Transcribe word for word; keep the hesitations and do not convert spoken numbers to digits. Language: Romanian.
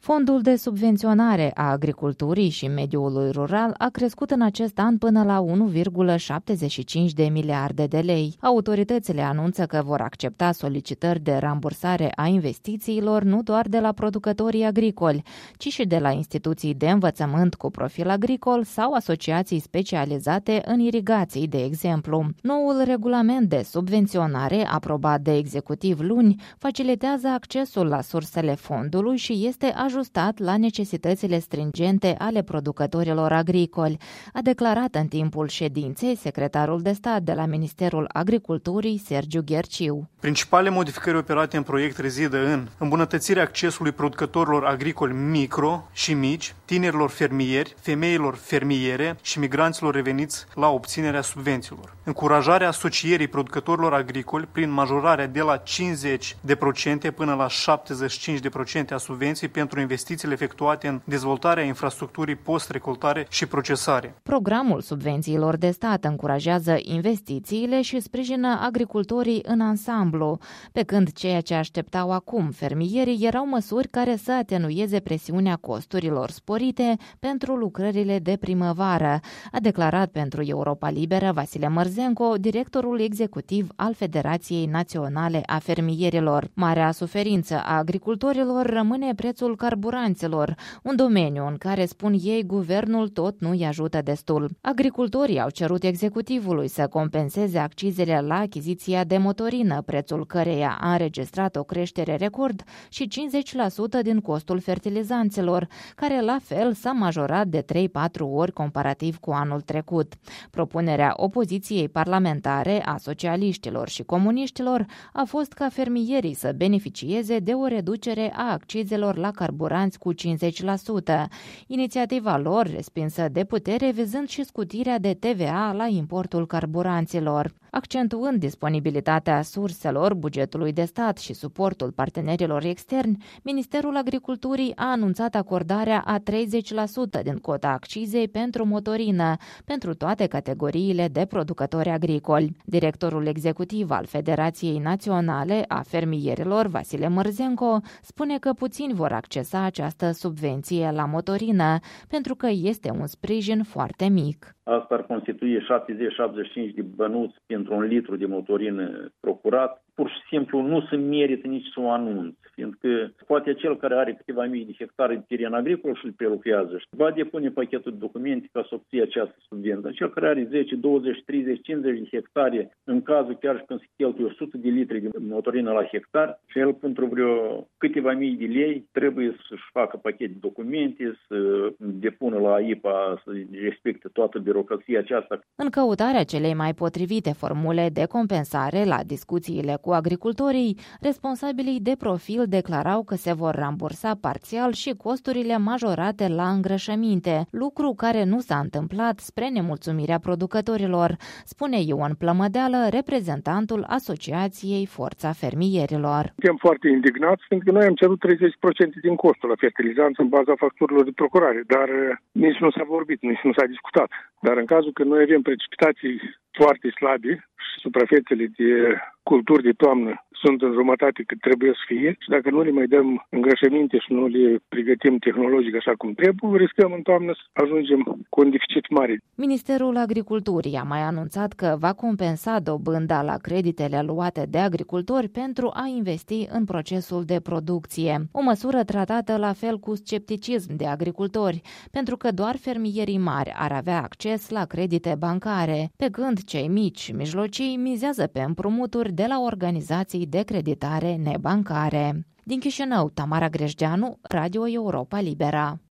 Fondul de subvenționare a agriculturii și mediului rural a crescut în acest an până la unu virgulă șaptezeci și cinci de miliarde de lei. Autoritățile anunță că vor accepta solicitări de rambursare a investițiilor nu doar de la producătorii agricoli, ci și de la instituții de învățământ cu profil agricol sau asociații specializate în irigații, de exemplu. Noul regulament de subvenționare, aprobat de executiv luni, facilitează accesul la sursele fondului și este ajustat la necesitățile stringente ale producătorilor agricoli, a declarat în timpul ședinței secretarul de stat de la Ministerul Agriculturii, Sergiu Gherciu. Principalele modificări operate în proiect rezidă în îmbunătățirea accesului producătorilor agricoli micro și mici, tinerilor fermieri, femeilor fermiere și migranților reveniți la obținerea subvențiilor, încurajarea asocierii producătorilor agricoli prin majorarea de la cincizeci de procente până la șaptezeci și cinci de procente a subvenției pentru investițiile efectuate în dezvoltarea infrastructurii post-recoltare și procesare. Programul subvențiilor de stat încurajează investițiile și sprijină agricultorii în ansamblu, pe când ceea ce așteptau acum fermierii erau măsuri care să atenueze presiunea costurilor sporite pentru lucrările de primăvară, a declarat pentru Europa Liberă Vasile Mărzenco, directorul executiv al Federației Naționale a Fermierilor. Marea suferință a agricultorilor rămâne prețul carburanților, un domeniu în care, spun ei, guvernul tot nu îi ajută destul. Agricultorii au cerut executivului să compenseze accizele la achiziția de motorină, prețul căreia a înregistrat o creștere record, și cincizeci la sută din costul fertilizanților, care la fel s-a majorat de trei patru ori comparativ cu anul trecut. Propunerea opoziției parlamentare, a socialiștilor și comuniștilor, a fost ca fermierii să beneficieze de o reducere a accizelor la carburanți cu cincizeci la sută. Inițiativa lor, respinsă de putere, vizând și scutirea de T V A la importul carburanților. Accentuând disponibilitatea surselor bugetului de stat și suportul partenerilor externi, Ministerul Agriculturii a anunțat acordarea a treizeci la sută din cota accizei pentru motorină, pentru toate categoriile de producători agricoli. Directorul executiv al Federației Naționale a Fermierilor, Vasile Mărzenco, spune că puțini vor accesa această subvenție la motorină, pentru că este un sprijin foarte mic. Asta ar constitui șaptezeci șaptezeci și cinci de bănuți pentru un litru de motorină procurat. Pur și simplu nu se merită nici să o anunț, fiindcă poate cel care are câteva mii de hectare de teren agricol și îl prelucrează și va depune pachetul de documente ca să obție această subvenție. Cel care are zece, douăzeci, treizeci, cincizeci de hectare, în cazul chiar și când se cheltuie o sută de litri de motorină la hectar, și el pentru vreo câteva mii de lei trebuie să-și facă pachet de documente, să depună la I P A, să respecte toată birocrația aceasta. În căutarea celei mai potrivite formule de compensare la discuțiile cu agricultorii, responsabilii de profil declarau că se vor rambursa parțial și costurile majorate la îngrășăminte, lucru care nu s-a întâmplat spre nemulțumirea producătorilor, spune Ion Plămădeală, reprezentantul Asociației Forța Fermierilor. Suntem foarte indignați pentru că noi am cerut treizeci la sută din costul la fertilizanți în baza facturilor de procurare, dar nici nu s-a vorbit, nici nu s-a discutat. Dar în cazul că noi avem precipitații foarte slabe și suprafețele de culturi de toamnă sunt în jumătate cât trebuie să fie și dacă nu le mai dăm îngrășăminte și nu le pregătim tehnologic așa cum trebuie, riscăm în toamnă să ajungem cu un deficit mare. Ministerul Agriculturii a mai anunțat că va compensa dobânda la creditele luate de agricultori pentru a investi în procesul de producție. O măsură tratată la fel cu scepticism de agricultori, pentru că doar fermierii mari ar avea acces la credite bancare, pe când cei mici și mijlocii mizează pe împrumuturi de la organizații de creditare nebancare. Din Chișinău, Tamara Grejdeanu, Radio Europa Libera.